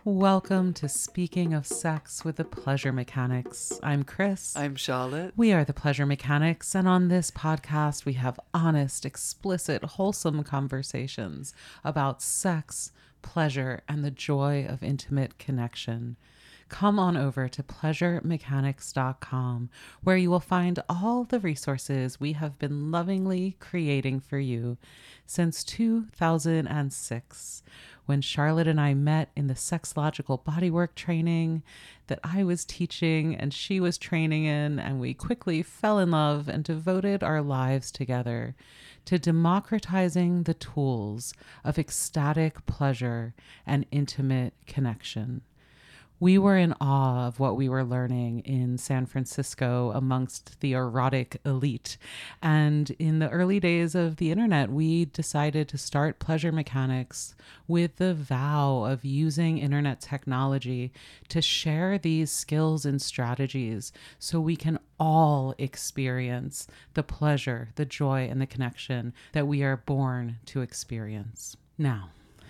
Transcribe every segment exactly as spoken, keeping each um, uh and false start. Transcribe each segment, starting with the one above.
Welcome to Speaking of Sex with the Pleasure Mechanics. I'm Chris. I'm Charlotte. We are the Pleasure Mechanics, and on this podcast, we have honest, explicit, wholesome conversations about sex, pleasure, and the joy of intimate connection. Come on over to pleasure mechanics dot com, where you will find all the resources we have been lovingly creating for you since two thousand six, when Charlotte and I met in the sexological bodywork training that I was teaching and she was training in, and we quickly fell in love and devoted our lives together to democratizing the tools of ecstatic pleasure and intimate connection. We were in awe of what we were learning in San Francisco amongst the erotic elite. And in the early days of the internet, we decided to start Pleasure Mechanics with the vow of using internet technology to share these skills and strategies so we can all experience the pleasure, the joy, and the connection that we are born to experience. Now,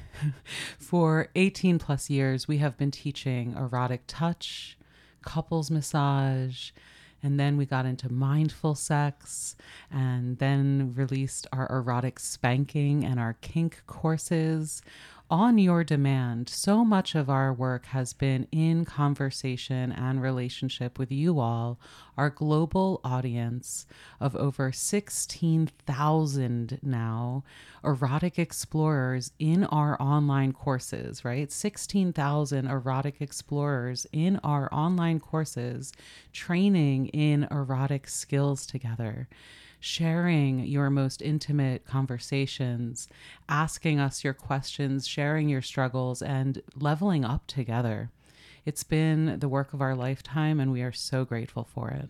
for eighteen plus years, we have been teaching erotic touch, couples massage, and then we got into mindful sex, and then released our erotic spanking and our kink courses on your demand. So much of our work has been in conversation and relationship with you all, our global audience of over sixteen thousand now erotic explorers in our online courses, right? sixteen thousand erotic explorers in our online courses, training in erotic skills together, sharing your most intimate conversations, asking us your questions, sharing your struggles, and leveling up together. It's been the work of our lifetime, and we are so grateful for it.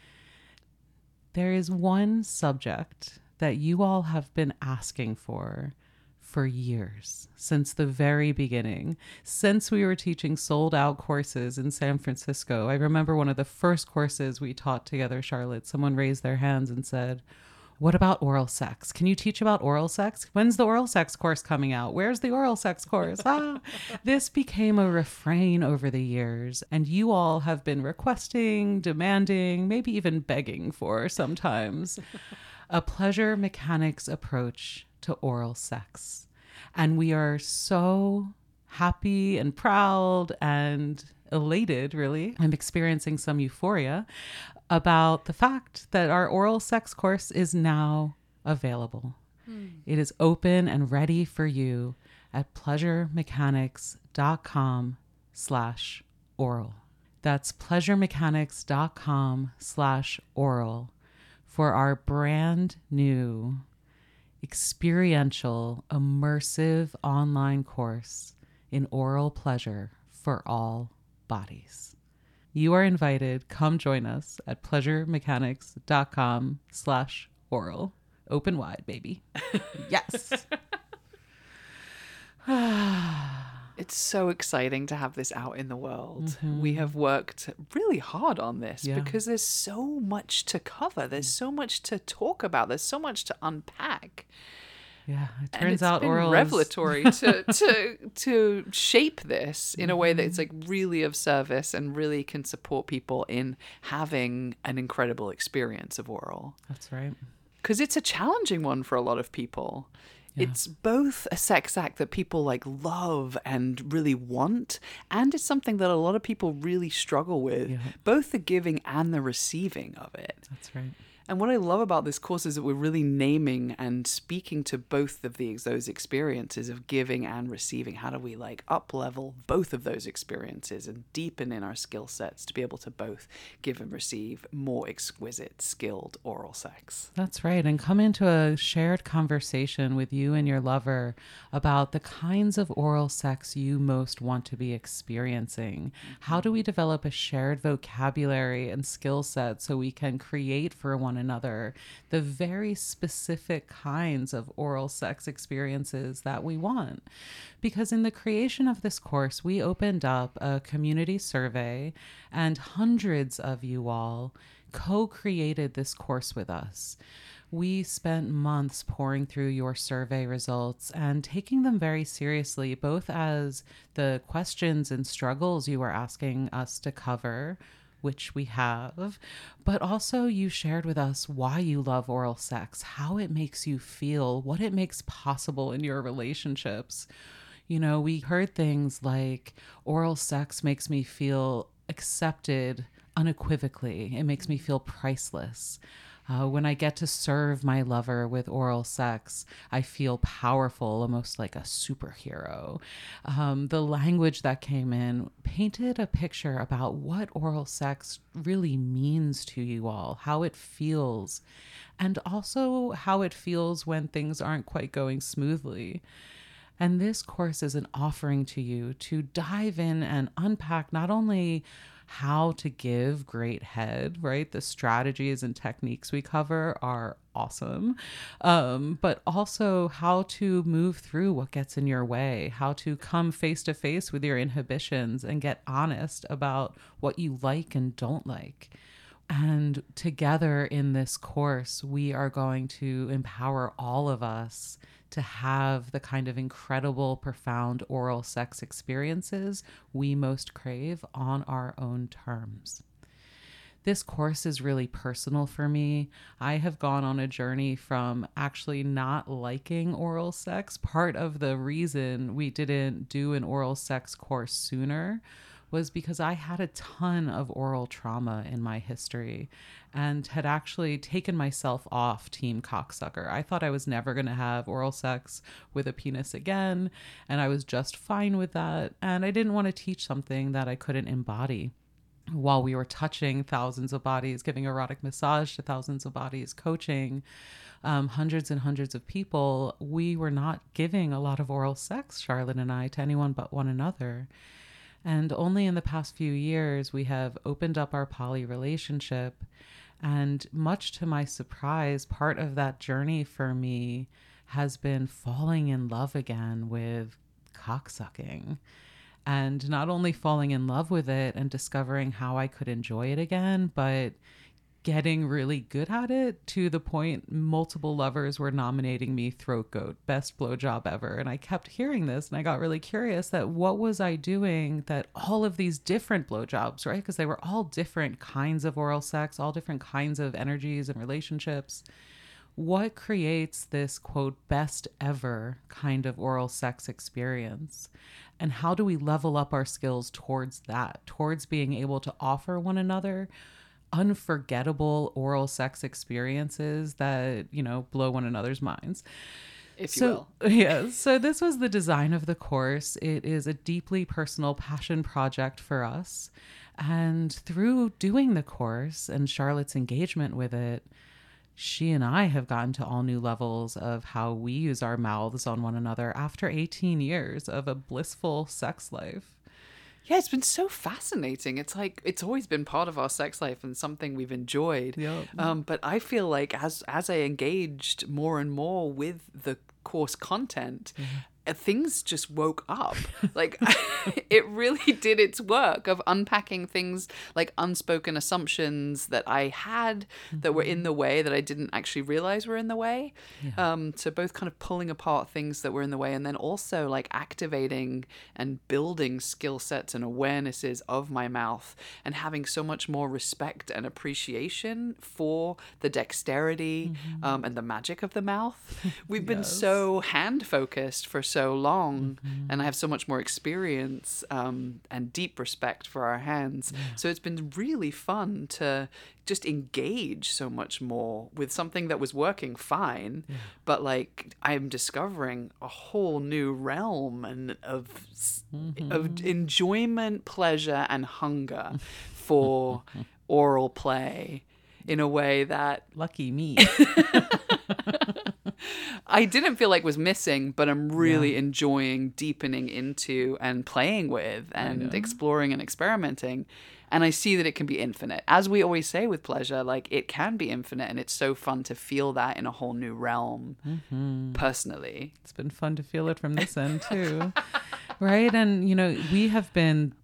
There is one subject that you all have been asking for for years, since the very beginning, since we were teaching sold out courses in San Francisco. I remember one of the first courses we taught together, Charlotte, someone raised their hands and said, "What about oral sex? Can you teach about oral sex? When's the oral sex course coming out? Where's the oral sex course?" Ah, this became a refrain over the years, and you all have been requesting, demanding, maybe even begging for sometimes a pleasure mechanics approach to oral sex. And we are so happy and proud and elated, really. I'm experiencing some euphoria about the fact that our oral sex course is now available. Mm. It is open and ready for you at pleasure mechanics dot com slash oral. That's pleasure mechanics dot com slash oral for our brand new experiential, immersive online course in oral pleasure for all bodies. You are invited. Come join us at pleasure mechanics dot com slash oral. Open wide, baby. Yes. It's so exciting to have this out in the world. Mm-hmm. We have worked really hard on this Yeah. because there's so much to cover. There's so much to talk about. There's so much to unpack. Yeah, it And turns it's out been oral revelatory to, to to shape this in a way that it's like really of service and really can support people in having an incredible experience of oral. is... That's right. Because it's a challenging one for a lot of people. Yeah. It's both a sex act that people like love and really want, and it's something that a lot of people really struggle with, Yeah. both the giving and the receiving of it. That's right. And what I love about this course is that we're really naming and speaking to both of these those experiences of giving and receiving. How do we like up level both of those experiences and deepen in our skill sets to be able to both give and receive more exquisite, skilled oral sex? That's right. And come into a shared conversation with you and your lover about the kinds of oral sex you most want to be experiencing. Mm-hmm. How do we develop a shared vocabulary and skill set so we can create for one another the very specific kinds of oral sex experiences that we want? Because in the creation of this course, we opened up a community survey, and hundreds of you all co-created this course with us. We spent months poring through your survey results and taking them very seriously, both as the questions and struggles you were asking us to cover, which we have, but also you shared with us why you love oral sex, how it makes you feel, what it makes possible in your relationships. You know, we heard things like oral sex makes me feel accepted unequivocally. It makes me feel priceless. Uh, when I get to serve my lover with oral sex, I feel powerful, almost like a superhero. Um, the language that came in painted a picture about what oral sex really means to you all, how it feels, and also how it feels when things aren't quite going smoothly. And this course is an offering to you to dive in and unpack not only how to give great head, right? The strategies and techniques we cover are awesome, um, but also how to move through what gets in your way, how to come face to face with your inhibitions and get honest about what you like and don't like. And together in this course, we are going to empower all of us to have the kind of incredible, profound oral sex experiences we most crave on our own terms. This course is really personal for me. I have gone on a journey from actually not liking oral sex. Part of the reason we didn't do an oral sex course sooner was because I had a ton of oral trauma in my history and had actually taken myself off team cocksucker. I thought I was never going to have oral sex with a penis again, and I was just fine with that. And I didn't want to teach something that I couldn't embody. While we were touching thousands of bodies, giving erotic massage to thousands of bodies, coaching um, hundreds and hundreds of people, we were not giving a lot of oral sex, Charlotte and I, to anyone but one another. And only in the past few years, we have opened up our poly relationship. And much to my surprise, part of that journey for me has been falling in love again with cocksucking. And not only falling in love with it and discovering how I could enjoy it again, but getting really good at it to the point multiple lovers were nominating me throat goat, best blowjob ever. And I kept hearing this and I got really curious that what was I doing that all of these different blowjobs, right? Because they were all different kinds of oral sex, all different kinds of energies and relationships. What creates this, quote, best ever kind of oral sex experience? And how do we level up our skills towards that, towards being able to offer one another unforgettable oral sex experiences that, you know, blow one another's minds? If so, you will. Yeah. So this was the design of the course. It is a deeply personal passion project for us. And through doing the course and Charlotte's engagement with it, she and I have gotten to all new levels of how we use our mouths on one another after eighteen years of a blissful sex life. Yeah, it's been so fascinating. It's like it's always been part of our sex life and something we've enjoyed. Yep. Um, but I feel like as as I engaged more and more with the course content, mm-hmm. things just woke up. Like it really did its work of unpacking things like unspoken assumptions that I had mm-hmm. that were in the way that I didn't actually realize were in the way. Yeah. Um, so both kind of pulling apart things that were in the way and then also like activating and building skill sets and awarenesses of my mouth and having so much more respect and appreciation for the dexterity mm-hmm. um, and the magic of the mouth. We've yes. been so hand focused for so long mm-hmm. and I have so much more experience um, and deep respect for our hands. Yeah. So it's been really fun to just engage so much more with something that was working fine, yeah. but like I'm discovering a whole new realm and of mm-hmm. of enjoyment, pleasure, and hunger for oral play in a way that lucky me. I didn't feel like was missing, but I'm really yeah. enjoying deepening into and playing with and exploring and experimenting. And I see that it can be infinite. As we always say with pleasure, like it can be infinite and it's so fun to feel that in a whole new realm mm-hmm. personally. It's been fun to feel it from this end too. Right? And, you know, we have been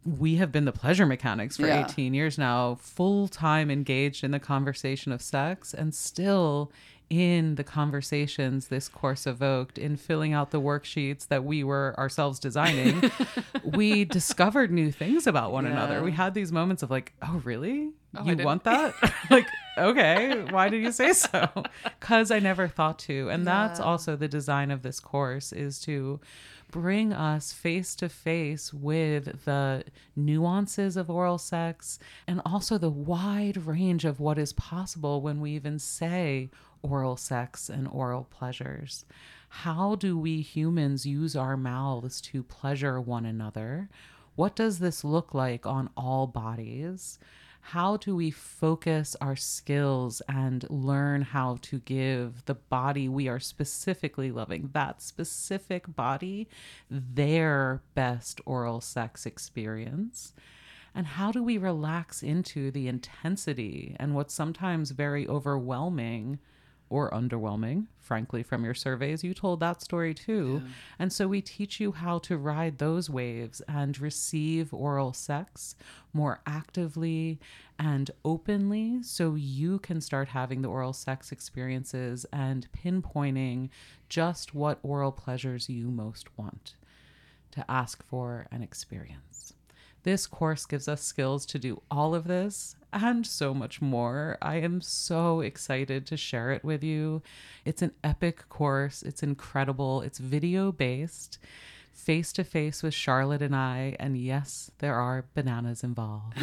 we have been the pleasure mechanics for Yeah. eighteen years now, full time engaged in the conversation of sex, and still in the conversations this course evoked, in filling out the worksheets that we were ourselves designing, we discovered new things about one Yeah. another. We had these moments of like, oh, really? Oh, I You didn't- want that? Like, okay, why did you say so? Because I never thought to. And that's Yeah. also the design of this course, is to bring us face to face with the nuances of oral sex and also the wide range of what is possible when we even say oral sex and oral pleasures. How do we humans use our mouths to pleasure one another? What does this look like on all bodies? How do we focus our skills and learn how to give the body we are specifically loving, that specific body, their best oral sex experience? And how do we relax into the intensity and what's sometimes very overwhelming or underwhelming, frankly, from your surveys? You told that story too. Yeah. And so we teach you how to ride those waves and receive oral sex more actively and openly, so you can start having the oral sex experiences and pinpointing just what oral pleasures you most want to ask for and experience. This course gives us skills to do all of this and so much more. I am so excited to share it with you. It's an epic course. It's incredible. It's video based, face to face with Charlotte and I. And yes, there are bananas involved.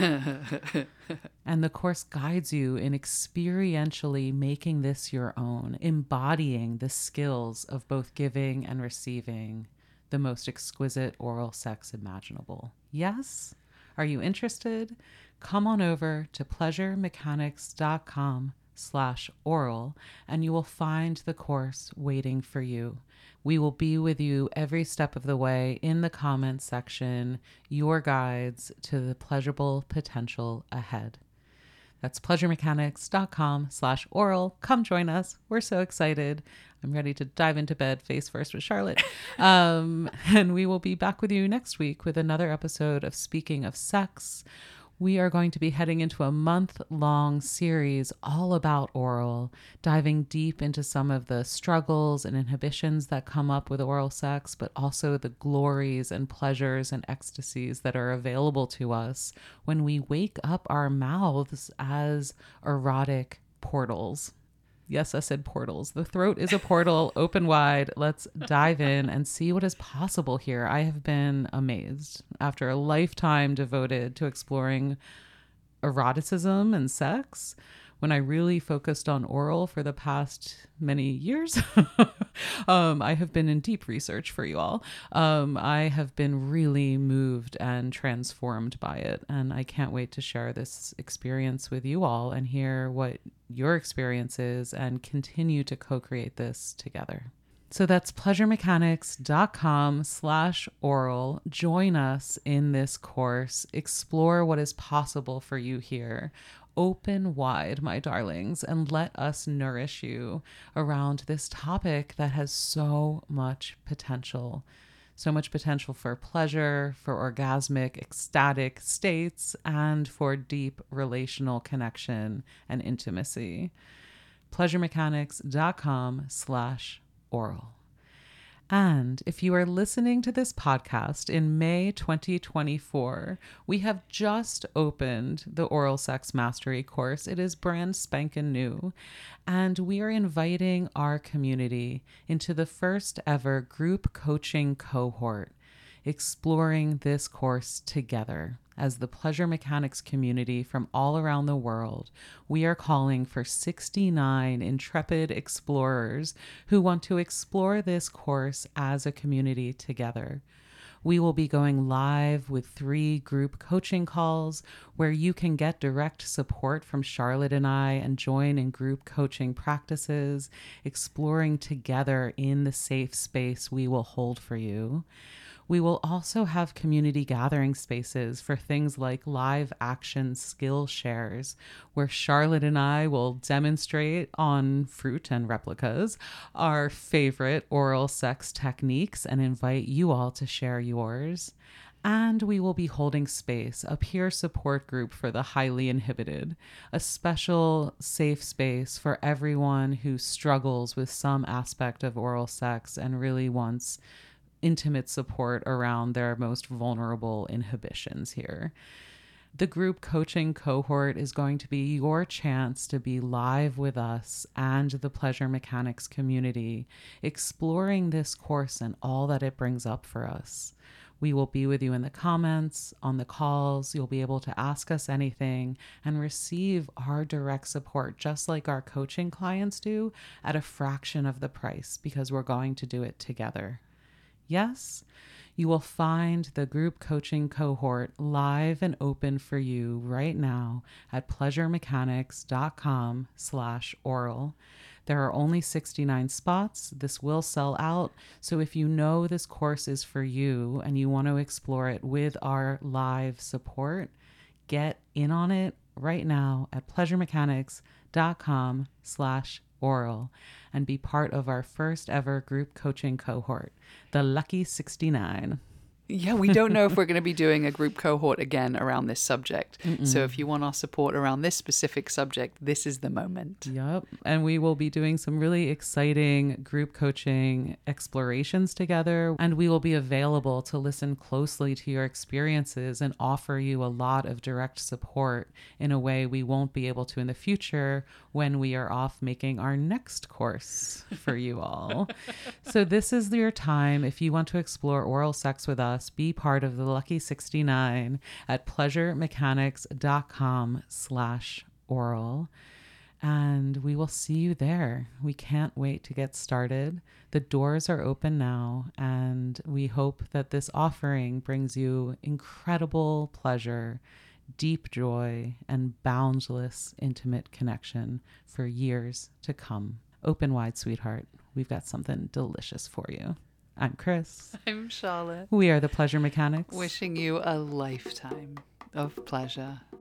And the course guides you in experientially making this your own, embodying the skills of both giving and receiving the most exquisite oral sex imaginable. Yes? Are you interested? Come on over to pleasuremechanics.com slash oral and you will find the course waiting for you. We will be with you every step of the way in the comments section, your guides to the pleasurable potential ahead. That's pleasuremechanics.com slash oral. Come join us. We're so excited. I'm ready to dive into bed face first with Charlotte. Um, and we will be back with you next week with another episode of Speaking of Sex. We are going to be heading into a month-long series all about oral, diving deep into some of the struggles and inhibitions that come up with oral sex, but also the glories and pleasures and ecstasies that are available to us when we wake up our mouths as erotic portals. Yes, I said portals. The throat is a portal, open wide. Let's dive in and see what is possible here. I have been amazed after a lifetime devoted to exploring eroticism and sex. When I really focused on oral for the past many years, um, I have been in deep research for you all. Um, I have been really moved and transformed by it. And I can't wait to share this experience with you all and hear what your experience is and continue to co-create this together. So that's pleasuremechanics.com slash oral. Join us in this course. Explore what is possible for you here. Open wide, my darlings, and let us nourish you around this topic that has so much potential. So much potential for pleasure, for orgasmic, ecstatic states, and for deep relational connection and intimacy. pleasuremechanics.com slash oral. And if you are listening to this podcast in May twenty twenty-four, we have just opened the Oral Sex Mastery course. It is brand spanking new. And we are inviting our community into the first ever group coaching cohort, exploring this course together. As the Pleasure Mechanics community from all around the world, we are calling for sixty-nine intrepid explorers who want to explore this course as a community together. We will be going live with three group coaching calls where you can get direct support from Charlotte and I and join in group coaching practices, exploring together in the safe space we will hold for you. We will also have community gathering spaces for things like live action skill shares, where Charlotte and I will demonstrate on fruit and replicas our favorite oral sex techniques and invite you all to share yours. And we will be holding space, a peer support group for the highly inhibited, a special safe space for everyone who struggles with some aspect of oral sex and really wants intimate support around their most vulnerable inhibitions here. The group coaching cohort is going to be your chance to be live with us and the Pleasure Mechanics community, exploring this course and all that it brings up for us. We will be with you in the comments, on the calls. You'll be able to ask us anything and receive our direct support, just like our coaching clients do, at a fraction of the price because we're going to do it together. Yes, you will find the group coaching cohort live and open for you right now at pleasuremechanics.com slash oral. There are only sixty-nine spots. This will sell out. So if you know this course is for you and you want to explore it with our live support, get in on it right now at pleasuremechanics.com slash oral and be part of our first ever group coaching cohort, the Lucky sixty-nine. Yeah, we don't know if we're going to be doing a group cohort again around this subject. Mm-mm. So if you want our support around this specific subject, this is the moment. Yep. And we will be doing some really exciting group coaching explorations together. And we will be available to listen closely to your experiences and offer you a lot of direct support in a way we won't be able to in the future when we are off making our next course for you all. So this is your time. If you want to explore oral sex with us, be part of the Lucky sixty-nine at pleasuremechanics.com slash oral. And we will see you there. We can't wait to get started. The doors are open now, and we hope that this offering brings you incredible pleasure, deep joy, and boundless intimate connection for years to come. Open wide, sweetheart. We've got something delicious for you. I'm Chris. I'm Charlotte. We are the Pleasure Mechanics. Wishing you a lifetime of pleasure.